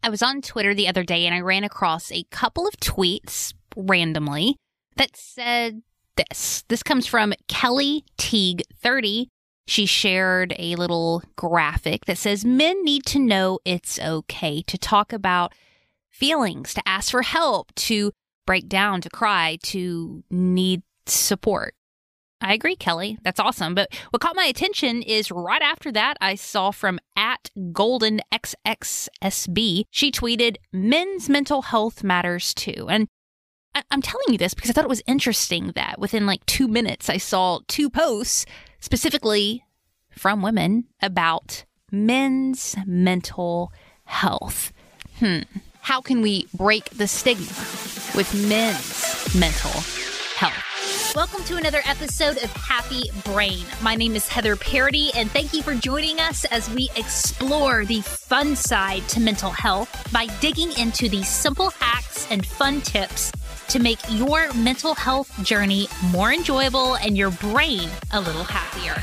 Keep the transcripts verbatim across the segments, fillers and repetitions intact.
I was on Twitter the other day and I ran across a couple of tweets randomly that said this. This comes from Kelly Teague thirty. She shared a little graphic that says men need to know it's okay to talk about feelings, to ask for help, to break down, to cry, to need support. I agree, Kelly. That's awesome. But what caught my attention is right after that, I saw from at Golden X X S B, she tweeted, men's mental health matters too. And I- I'm telling you this because I thought it was interesting that within like two minutes, I saw two posts specifically from women about men's mental health. Hmm. How can we break the stigma with men's mental health? Welcome to another episode of Happy Brain. My name is Heather Parody, and thank you for joining us as we explore the fun side to mental health by digging into the simple hacks and fun tips to make your mental health journey more enjoyable and your brain a little happier.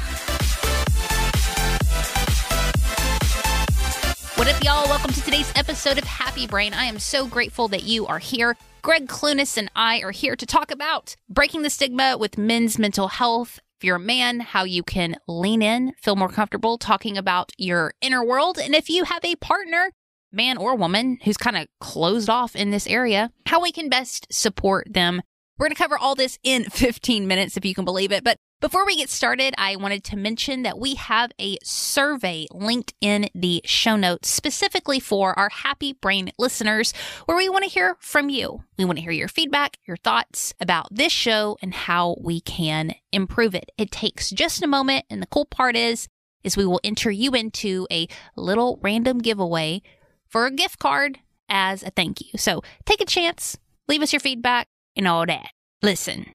What up, y'all? Welcome to today's episode of Happy Brain. I am so grateful that you are here. Greg Clunis and I are here to talk about breaking the stigma with men's mental health. If you're a man, how you can lean in, feel more comfortable talking about your inner world. And if you have a partner, man or woman, who's kind of closed off in this area, how we can best support them. We're going to cover all this in fifteen minutes, if you can believe it. But before we get started, I wanted to mention that we have a survey linked in the show notes specifically for our Happy Brain listeners, where we want to hear from you. We want to hear your feedback, your thoughts about this show and how we can improve it. It takes just a moment. And the cool part is, is we will enter you into a little random giveaway for a gift card as a thank you. So take a chance, leave us your feedback and all that. Listen,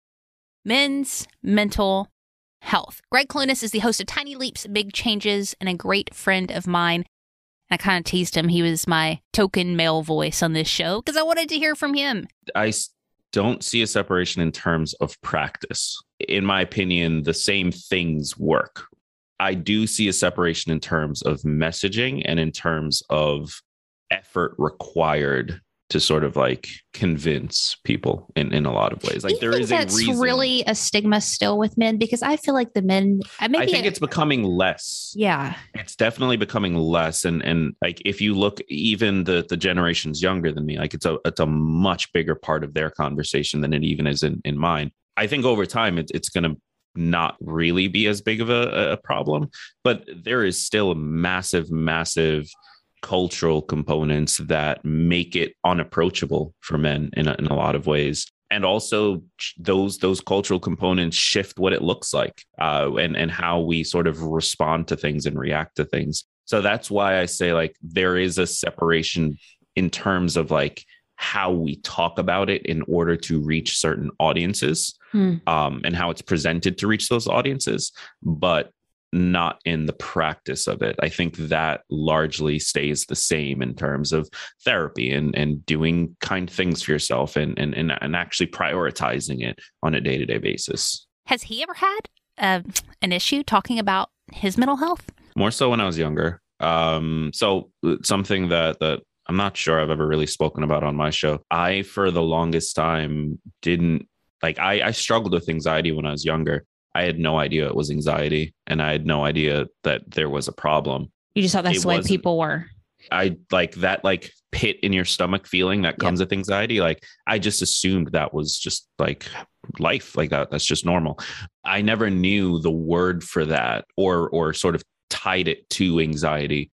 men's mental health. Greg Clunis is the host of Tiny Leaps, Big Changes, and a great friend of mine. And I kind of teased him. He was my token male voice on this show because I wanted to hear from him. I don't see a separation in terms of practice. In my opinion, the same things work. I do see a separation in terms of messaging and in terms of effort required to sort of like convince people in, in a lot of ways. Like you there think is a that's reason. Really a stigma still with men, because I feel like the men. Maybe I think it's becoming less. Yeah, it's definitely becoming less. And and like if you look, even the the generations younger than me, like it's a it's a much bigger part of their conversation than it even is in, in mine. I think over time it, it's going to not really be as big of a, a problem, but there is still a massive, massive cultural components that make it unapproachable for men in a, in a lot of ways. And also those those cultural components shift what it looks like uh, and, and how we sort of respond to things and react to things. So that's why I say like there is a separation in terms of like how we talk about it in order to reach certain audiences hmm. um, and how it's presented to reach those audiences. But not in the practice of it. I think that largely stays the same in terms of therapy and, and doing kind things for yourself and, and, and, and actually prioritizing it on a day-to-day basis. Has he ever had uh, an issue talking about his mental health? More so when I was younger. Um, so something that, that I'm not sure I've ever really spoken about on my show. I, for the longest time, didn't like, I, I struggled with anxiety when I was younger. I had no idea it was anxiety, and I had no idea that there was a problem. You just thought that's it the way people were. I like that, like pit in your stomach feeling that comes yep. with anxiety. Like I just assumed that was just like life, like that. That's just normal. I never knew the word for that or or sort of tied it to anxiety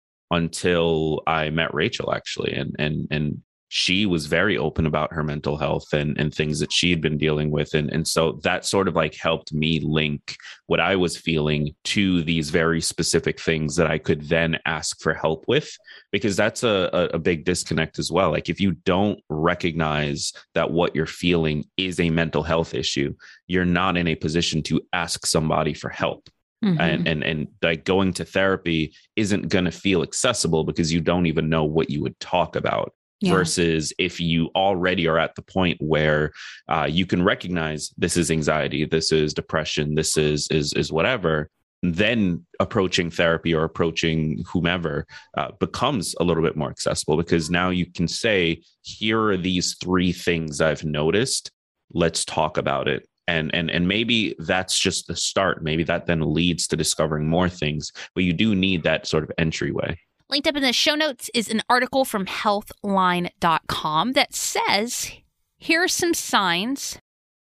until I met Rachel, actually, and and and. She was very open about her mental health and, and things that she had been dealing with. And, and so that sort of like helped me link what I was feeling to these very specific things that I could then ask for help with, because that's a, a, a big disconnect as well. Like if you don't recognize that what you're feeling is a mental health issue, you're not in a position to ask somebody for help. Mm-hmm. And, and, and like going to therapy isn't going to feel accessible because you don't even know what you would talk about. Yeah. Versus if you already are at the point where uh, you can recognize this is anxiety, this is depression, this is is is whatever, then approaching therapy or approaching whomever uh, becomes a little bit more accessible, because now you can say, here are these three things I've noticed. Let's talk about it. And, and, and maybe that's just the start. Maybe that then leads to discovering more things, but you do need that sort of entryway. Linked up in the show notes is an article from healthline dot com that says, here are some signs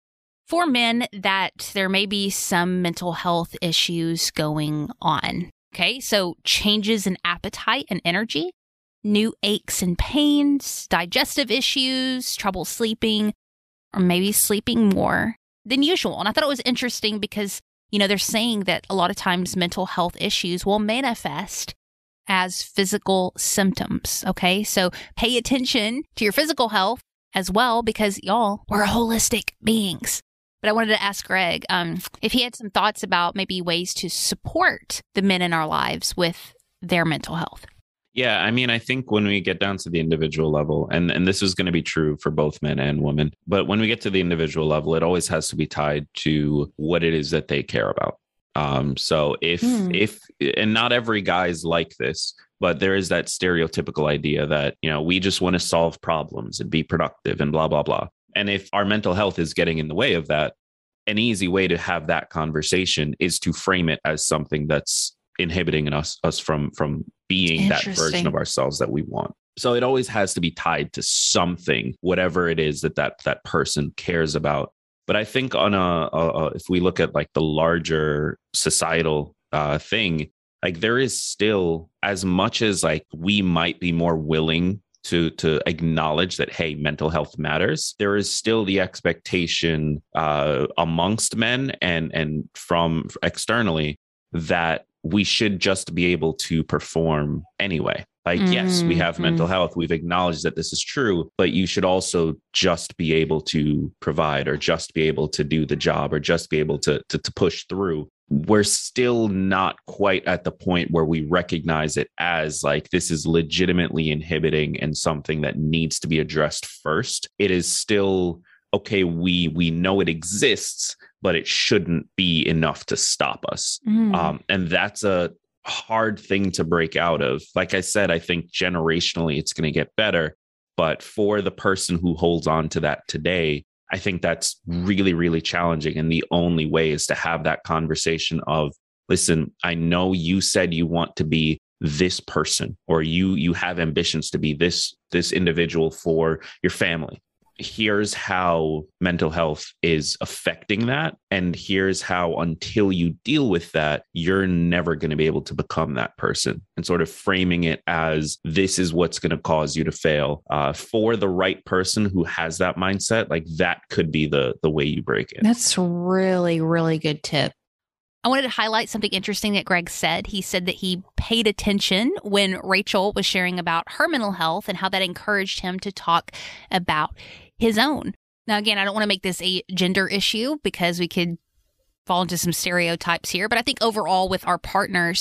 for men that there may be some mental health issues going on. Okay, so changes in appetite and energy, new aches and pains, digestive issues, trouble sleeping, or maybe sleeping more than usual. And I thought it was interesting because, you know, they're saying that a lot of times mental health issues will manifest as physical symptoms. Okay, so pay attention to your physical health as well, because y'all, we're holistic beings. But I wanted to ask Greg um, if he had some thoughts about maybe ways to support the men in our lives with their mental health. Yeah, I mean, I think when we get down to the individual level, and, and this is going to be true for both men and women, but when we get to the individual level, it always has to be tied to what it is that they care about. Um, so if, hmm. if, and not every guy's like this, but there is that stereotypical idea that, you know, we just want to solve problems and be productive and blah, blah, blah. And if our mental health is getting in the way of that, an easy way to have that conversation is to frame it as something that's inhibiting us, us from, from being that version of ourselves that we want. So it always has to be tied to something, whatever it is that that, that person cares about. But I think on a, a if we look at like the larger societal uh, thing, like there is still, as much as like we might be more willing to to acknowledge that, hey, mental health matters, there is still the expectation uh, amongst men and and from externally that we should just be able to perform anyway. Like, mm-hmm. yes, we have mental health. We've acknowledged that this is true, but you should also just be able to provide, or just be able to do the job, or just be able to, to, to push through. We're still not quite at the point where we recognize it as like, this is legitimately inhibiting and something that needs to be addressed first. It is still, okay, we, we know it exists, but it shouldn't be enough to stop us. Mm. Um, and that's a hard thing to break out of. Like I said, I think generationally it's going to get better, but for the person who holds on to that today, I think that's really, really challenging. And the only way is to have that conversation of, listen, I know you said you want to be this person, or you, you have ambitions to be this, this individual for your family. Here's how mental health is affecting that. And here's how, until you deal with that, you're never going to be able to become that person, and sort of framing it as, this is what's going to cause you to fail. Uh, for the right person who has that mindset, like that could be the, the way you break it. That's really, really good tip. I wanted to highlight something interesting that Greg said. He said that he paid attention when Rachel was sharing about her mental health and how that encouraged him to talk about his own. Now, again, I don't want to make this a gender issue because we could fall into some stereotypes here, but I think overall with our partners,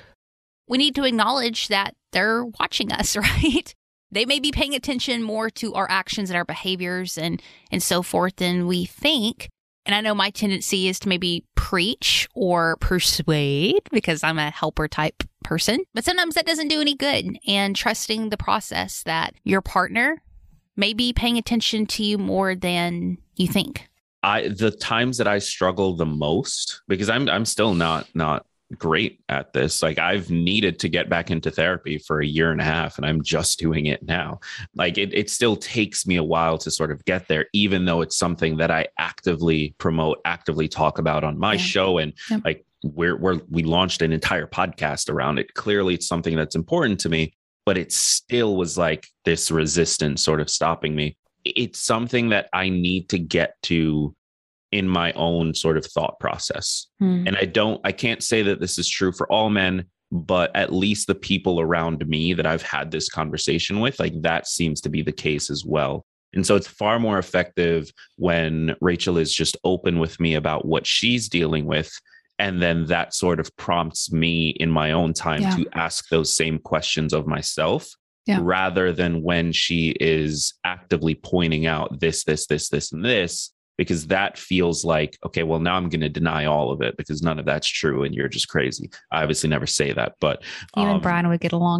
we need to acknowledge that they're watching us, right? They may be paying attention more to our actions and our behaviors and, and so forth than we think. And I know my tendency is to maybe preach or persuade because I'm a helper type person, but sometimes that doesn't do any good. And trusting the process that your partner may be paying attention to you more than you think. I the times that I struggle the most, because I'm I'm still not not great at this. Like, I've needed to get back into therapy for a year and a half, and I'm just doing it now. Like, it it still takes me a while to sort of get there, even though it's something that I actively promote, actively talk about on my yeah. show. And yep. like we're we're we launched an entire podcast around it. Clearly, it's something that's important to me. But it still was like this resistance sort of stopping me. It's something that I need to get to in my own sort of thought process. Hmm. And I don't, I can't say that this is true for all men, but at least the people around me that I've had this conversation with, like that seems to be the case as well. And so it's far more effective when Rachel is just open with me about what she's dealing with. And then that sort of prompts me in my own time yeah. to ask those same questions of myself, yeah. rather than when she is actively pointing out this, this, this, this, and this. because that feels like, okay, well, now I'm going to deny all of it because none of that's true and you're just crazy. I obviously never say that, but you um, and Brian would get along.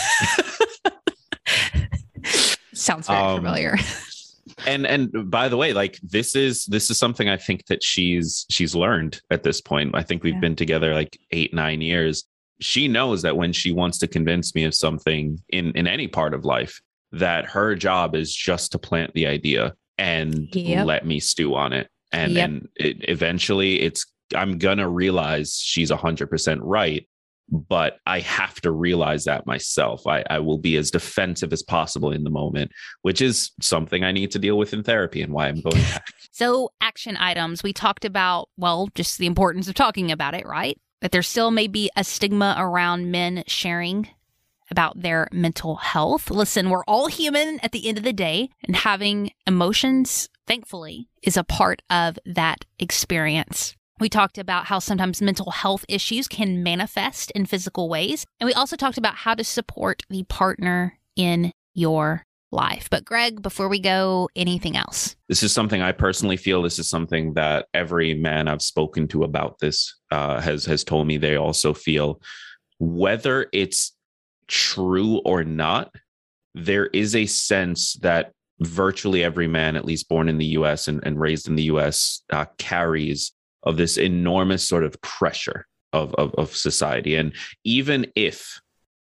Sounds very um, familiar. And and by the way, like this is this is something I think that she's she's learned at this point. I think we've yeah. been together like eight, nine years. She knows that when she wants to convince me of something in, in any part of life, that her job is just to plant the idea and yep. let me stew on it. And yep. and it, eventually it's I'm gonna realize she's one hundred percent right. But I have to realize that myself. I, I will be as defensive as possible in the moment, which is something I need to deal with in therapy and why I'm going back. So action items, we talked about, well, just the importance of talking about it, right? That there still may be a stigma around men sharing about their mental health. Listen, we're all human at the end of the day, and having emotions, thankfully, is a part of that experience. We talked about how sometimes mental health issues can manifest in physical ways. And we also talked about how to support the partner in your life. But Greg, before we go, anything else? This is something I personally feel. This is something that every man I've spoken to about this uh, has, has told me they also feel. Whether it's true or not, there is a sense that virtually every man, at least born in the U S and, and raised in the U S, uh, carries of this enormous sort of pressure of, of, of society. And even if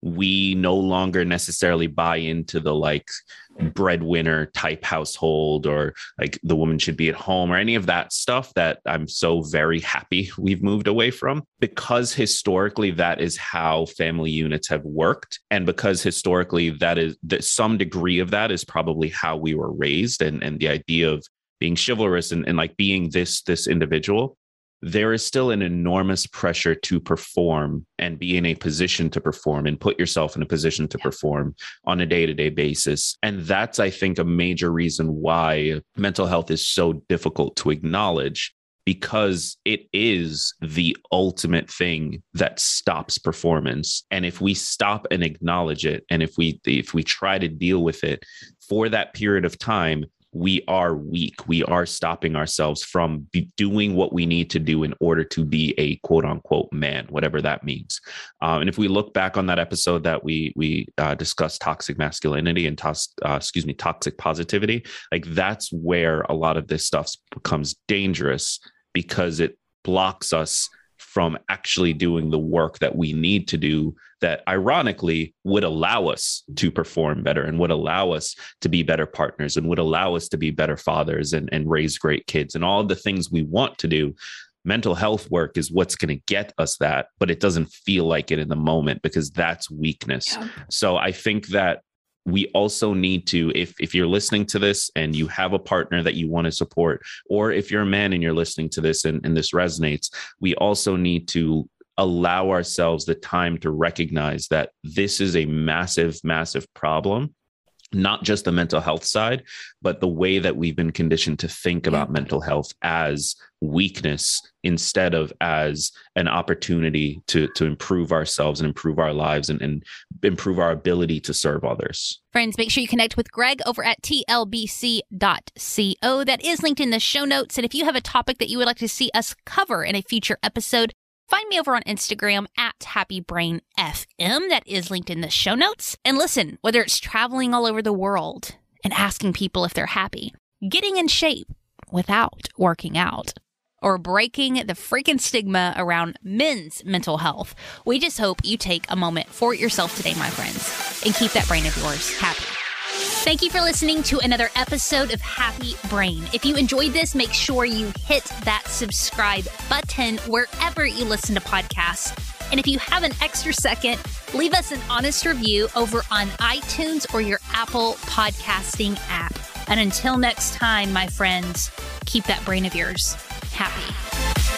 we no longer necessarily buy into the like breadwinner type household or like the woman should be at home or any of that stuff that I'm so very happy we've moved away from, because historically that is how family units have worked. And because historically that is that some degree of that is probably how we were raised, and, and the idea of being chivalrous and, and like being this, this individual, there is still an enormous pressure to perform and be in a position to perform and put yourself in a position to perform on a day-to-day basis. And that's, I think, a major reason why mental health is so difficult to acknowledge, because it is the ultimate thing that stops performance. And if we stop and acknowledge it, and if we if we try to deal with it for that period of time, we are weak. We are stopping ourselves from be doing what we need to do in order to be a quote unquote man, whatever that means. Um, and if we look back on that episode that we we uh, discussed toxic masculinity and tos- uh, excuse me, toxic positivity, like that's where a lot of this stuff becomes dangerous, because it blocks us from actually doing the work that we need to do, that ironically would allow us to perform better and would allow us to be better partners and would allow us to be better fathers and, and raise great kids and all the things we want to do. Mental health work is what's going to get us that, but it doesn't feel like it in the moment, because that's weakness. Yeah. So I think that we also need to, if if you're listening to this and you have a partner that you want to support, or if you're a man and you're listening to this and, and this resonates, we also need to allow ourselves the time to recognize that this is a massive, massive problem. Not just the mental health side, but the way that we've been conditioned to think about yeah. mental health as weakness instead of as an opportunity to, to improve ourselves and improve our lives and, and improve our ability to serve others. Friends, make sure you connect with Greg over at T L B C dot co. That is linked in the show notes. And if you have a topic that you would like to see us cover in a future episode, find me over on Instagram at Happy Brain F M. That is linked in the show notes. And listen, whether it's traveling all over the world and asking people if they're happy, getting in shape without working out, or breaking the freaking stigma around men's mental health, we just hope you take a moment for yourself today, my friends, and keep that brain of yours happy. Thank you for listening to another episode of Happy Brain. If you enjoyed this, make sure you hit that subscribe button wherever you listen to podcasts. And if you have an extra second, leave us an honest review over on iTunes or your Apple podcasting app. And until next time, my friends, keep that brain of yours happy.